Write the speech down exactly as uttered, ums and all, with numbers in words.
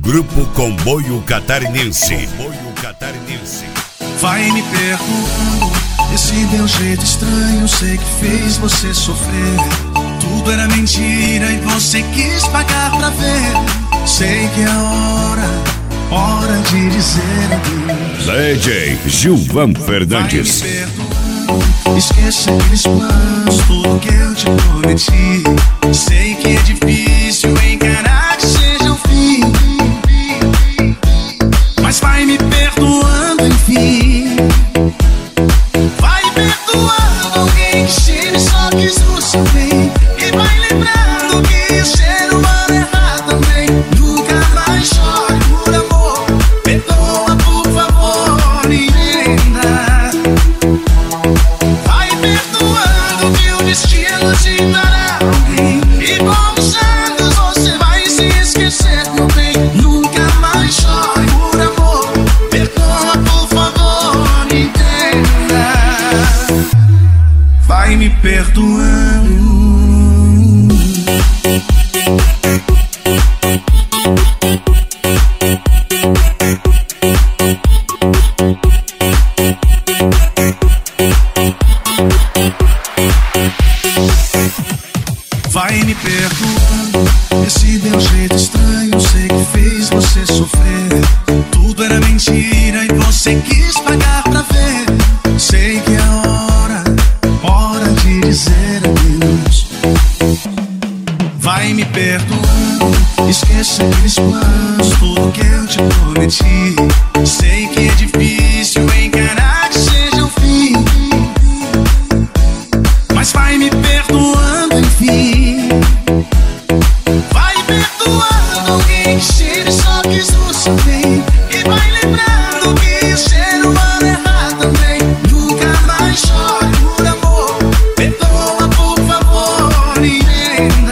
Grupo Comboio Catarinense. Comboio Catarinense. Vai me perdoando, esse meu jeito estranho, sei que fez você sofrer. Tudo era mentira e você quis pagar pra ver. Sei que é hora, hora de dizer adeus. D J Gilvan Fernandes. Vai me perdoando, esqueça aqueles planos, tudo que eu te prometi. Sei que é difícil encarar que seja o fim, mas vai me perdoando, enfim. Vai perdoando alguém que sempre só quis você bem. E vai lembrando que o ser humano erra também. Nunca mais chore por amor, perdoa por favor e entenda. Vai perdoando que o destino te dará alguém. E com os anos você vai se esquecer também. Nunca mais chore por amor, perdoa por favor e entenda. Vai me perdoando. Vai me perdoando, esse meu jeito estranho, sei que fez você sofrer. Tudo era mentira e você quis pagar pra ver. Sei que é hora, hora de dizer adeus. Vai me perdoando, esqueça aqueles planos, tudo que eu te prometi. Sei que é difícil encarar que seja o fim, mas vai me perdoando, enfim. Vai perdoando alguém que sempre só quis você bem. E vai lembrando que o ser humano erra também. Nunca mais chore por amor, perdoa por favor e entenda.